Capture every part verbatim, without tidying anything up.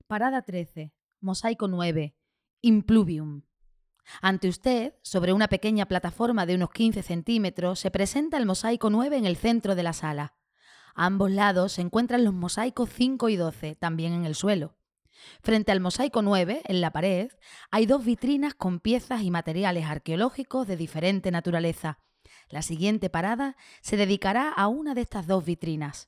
Parada trece. Mosaico nueve. Impluvium. Ante usted, sobre una pequeña plataforma de unos quince centímetros, se presenta el mosaico nueve en el centro de la sala. A ambos lados se encuentran los mosaicos cinco y doce, también en el suelo. Frente al mosaico nueve, en la pared, hay dos vitrinas con piezas y materiales arqueológicos de diferente naturaleza. La siguiente parada se dedicará a una de estas dos vitrinas.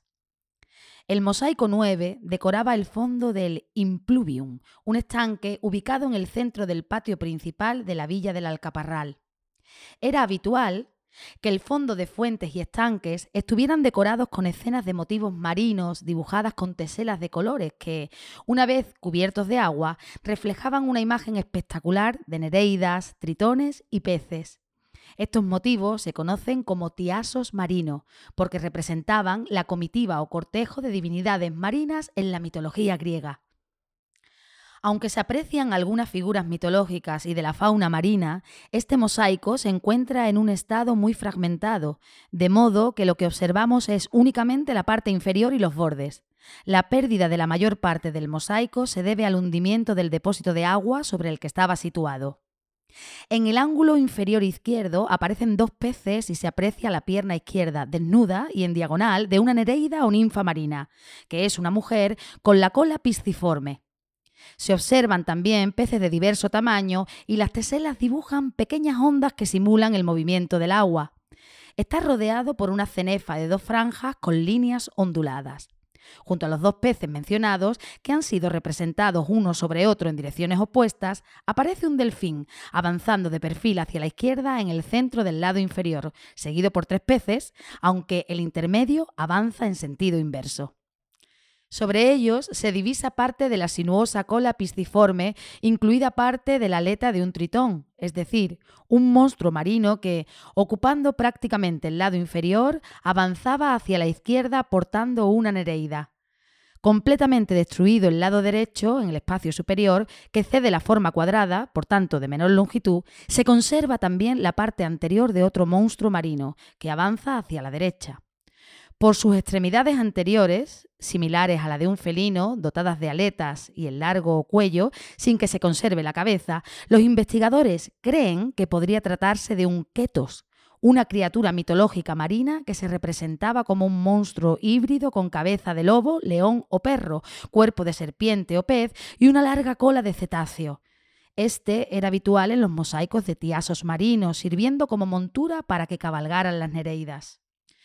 El mosaico nueve decoraba el fondo del Impluvium, un estanque ubicado en el centro del patio principal de la villa del Alcaparral. Era habitual que el fondo de fuentes y estanques estuvieran decorados con escenas de motivos marinos dibujadas con teselas de colores que, una vez cubiertos de agua, reflejaban una imagen espectacular de nereidas, tritones y peces. Estos motivos se conocen como tiasos marinos, porque representaban la comitiva o cortejo de divinidades marinas en la mitología griega. Aunque se aprecian algunas figuras mitológicas y de la fauna marina, este mosaico se encuentra en un estado muy fragmentado, de modo que lo que observamos es únicamente la parte inferior y los bordes. La pérdida de la mayor parte del mosaico se debe al hundimiento del depósito de agua sobre el que estaba situado. En el ángulo inferior izquierdo aparecen dos peces y se aprecia la pierna izquierda, desnuda y en diagonal, de una nereida o ninfa marina, que es una mujer con la cola pisciforme. Se observan también peces de diverso tamaño y las teselas dibujan pequeñas ondas que simulan el movimiento del agua. Está rodeado por una cenefa de dos franjas con líneas onduladas. Junto a los dos peces mencionados, que han sido representados uno sobre otro en direcciones opuestas, aparece un delfín, avanzando de perfil hacia la izquierda en el centro del lado inferior, seguido por tres peces, aunque el intermedio avanza en sentido inverso. Sobre ellos se divisa parte de la sinuosa cola pisciforme, incluida parte de la aleta de un tritón, es decir, un monstruo marino que, ocupando prácticamente el lado inferior, avanzaba hacia la izquierda portando una nereida. Completamente destruido el lado derecho, en el espacio superior, que cede la forma cuadrada, por tanto de menor longitud, se conserva también la parte anterior de otro monstruo marino, que avanza hacia la derecha. Por sus extremidades anteriores, similares a la de un felino, dotadas de aletas y el largo cuello, sin que se conserve la cabeza, los investigadores creen que podría tratarse de un ketos, una criatura mitológica marina que se representaba como un monstruo híbrido con cabeza de lobo, león o perro, cuerpo de serpiente o pez y una larga cola de cetáceo. Este era habitual en los mosaicos de tiasos marinos, sirviendo como montura para que cabalgaran las nereidas.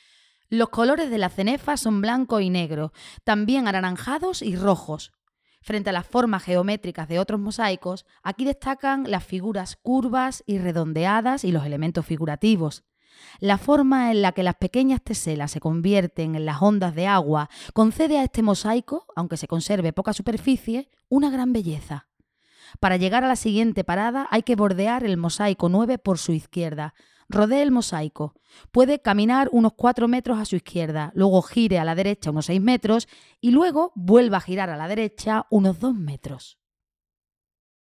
Los colores de la cenefa son blanco y negro, también anaranjados y rojos. Frente a las formas geométricas de otros mosaicos, aquí destacan las figuras curvas y redondeadas y los elementos figurativos. La forma en la que las pequeñas teselas se convierten en las ondas de agua concede a este mosaico, aunque se conserve poca superficie, una gran belleza. Para llegar a la siguiente parada hay que bordear el mosaico nueve por su izquierda. Rodee el mosaico. Puede caminar unos cuatro metros a su izquierda, luego gire a la derecha unos seis metros y luego vuelva a girar a la derecha unos dos metros.